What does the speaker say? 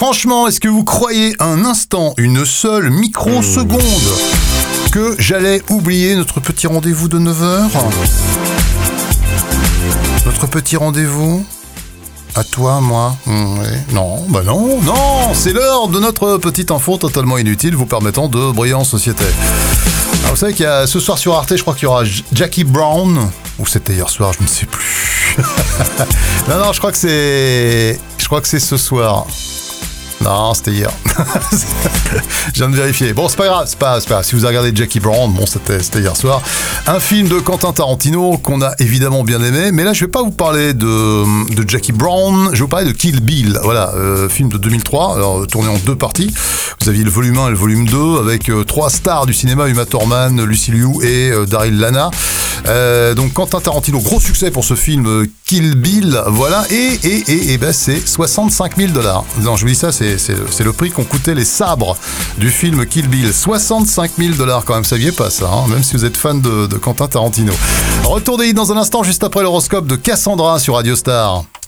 Franchement, est-ce que vous croyez un instant, une seule microseconde, que j'allais oublier notre petit rendez-vous de 9h ? Notre petit rendez-vous ? À toi, moi. Ouais. Non, non, c'est l'heure de notre petite info totalement inutile vous permettant de briller en société. Alors, vous savez qu'il y a ce soir sur Arte, je crois qu'il y aura Jackie Brown, ou c'était hier soir, je ne sais plus. non, je crois que c'est ce soir. Non, c'était hier. Je viens de vérifier. Bon, c'est pas grave. Si vous avez regardé Jackie Brown, bon, c'était hier soir. Un film de Quentin Tarantino qu'on a évidemment bien aimé. Mais là, je vais pas vous parler de Jackie Brown. Je vais vous parler de Kill Bill. Voilà, film de 2003, alors, tourné en 2 parties. Vous aviez le volume 1 et le volume 2 avec 3 stars du cinéma, Uma Thurman, Lucy Liu et Daryl Hannah. Donc Quentin Tarantino, gros succès pour ce film Kill Bill. Voilà, et ben c'est $65 000. Non, je vous dis ça, c'est le prix qu'ont coûté les sabres du film Kill Bill. $65 000 quand même, saviez pas ça, hein, même si vous êtes fan de Quentin Tarantino. Retour des hits dans un instant, juste après l'horoscope de Cassandra sur Radio Star.